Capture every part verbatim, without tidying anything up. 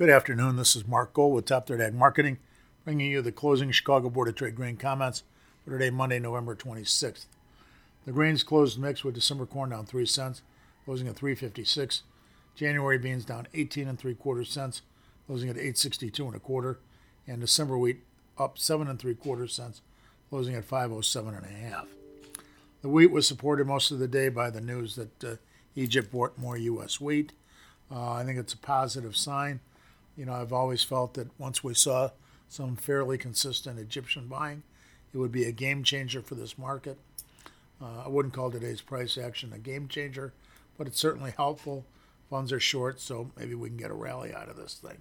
Good afternoon. This is Mark Gold with Top Third Ag Marketing, bringing you the closing Chicago Board of Trade grain comments for today, Monday, November twenty-sixth. The grains closed mixed with December corn down three cents, closing at three fifty-six. January beans down eighteen and three quarter cents, closing at eight sixty-two and a quarter, and December wheat up seven and three quarter cents, closing at five oh seven and a half. The wheat was supported most of the day by the news that uh, Egypt bought more U S wheat. Uh, I think it's a positive sign. You know, I've always felt that once we saw some fairly consistent Egyptian buying, it would be a game changer for this market. Uh, I wouldn't call today's price action a game changer, but it's certainly helpful. Funds are short, so maybe we can get a rally out of this thing.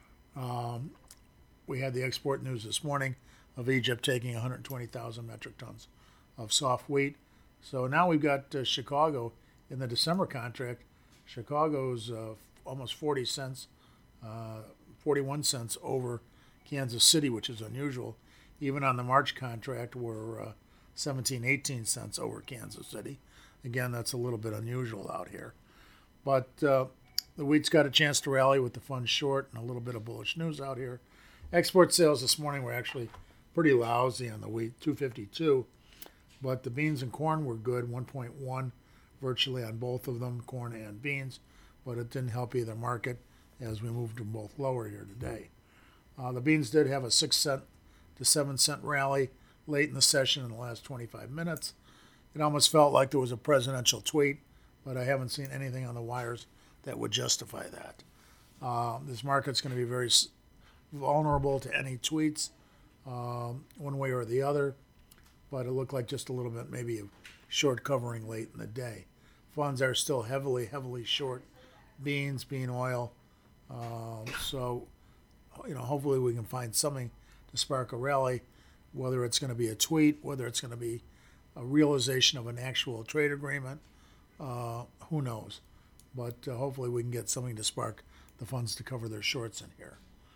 Um, we had the export news this morning of Egypt taking one hundred twenty thousand metric tons of soft wheat. So now we've got uh, Chicago in the December contract. Chicago's uh, almost forty cents. Uh, forty-one cents over Kansas City, which is unusual. Even on the March contract, we're uh, seventeen, eighteen cents over Kansas City. Again, that's a little bit unusual out here. But uh, the wheat's got a chance to rally with the funds short and a little bit of bullish news out here. Export sales this morning were actually pretty lousy on the wheat, two fifty-two. But the beans and corn were good, one point one virtually on both of them, corn and beans. But it didn't help either market as we moved them both lower here today. Uh, the beans did have a six cent to seven cent rally late in the session in the last twenty-five minutes. It almost felt like there was a presidential tweet, but I haven't seen anything on the wires that would justify that. Uh, this market's going to be very vulnerable to any tweets, um, one way or the other, but it looked like just a little bit maybe of short covering late in the day. Funds are still heavily, heavily short beans, bean oil. Uh, so, you know, hopefully we can find something to spark a rally, whether it's going to be a tweet, whether it's going to be a realization of an actual trade agreement, uh, who knows. But uh, hopefully we can get something to spark the funds to cover their shorts in here.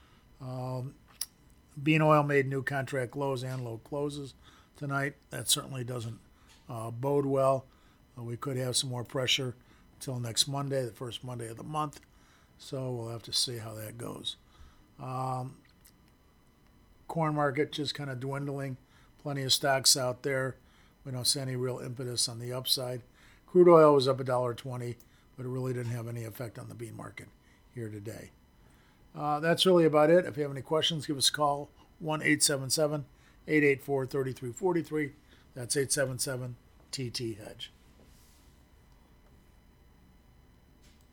Um, bean oil made new contract lows and low closes tonight. That certainly doesn't uh, bode well. Uh, we could have some more pressure until next Monday, the first Monday of the month. So we'll have to see how that goes. Um, corn market just kind of dwindling. Plenty of stocks out there. We don't see any real impetus on the upside. Crude oil was up one dollar twenty, but it really didn't have any effect on the bean market here today. Uh, that's really about it. If you have any questions, give us a call, one eight seven seven, eight eight four, three three four three. That's eight seven seven T T Hedge.